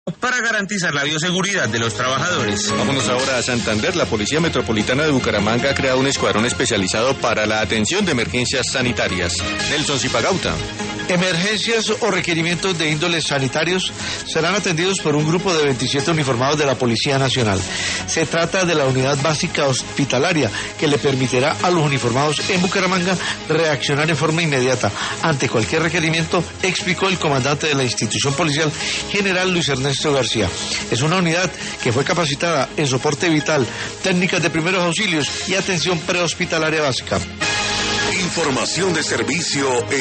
para garantizar la bioseguridad de los trabajadores. Vámonos ahora a Santander. La Policía Metropolitana de Bucaramanga ha creado un escuadrón especializado para la atención de emergencias sanitarias. Nelson Zipagauta. Emergencias o requerimientos de índoles sanitarios serán atendidos por un grupo de 27 uniformados de la Policía Nacional. Se trata de la unidad básica hospitalaria que le permitirá a los uniformados en Bucaramanga reaccionar en forma inmediata ante cualquier requerimiento, explicó el comandante de la institución policial, general Luis Ernesto García. Es una unidad que fue capacitada en soporte vital, técnicas de primeros auxilios y atención prehospitalaria básica. Información de servicio en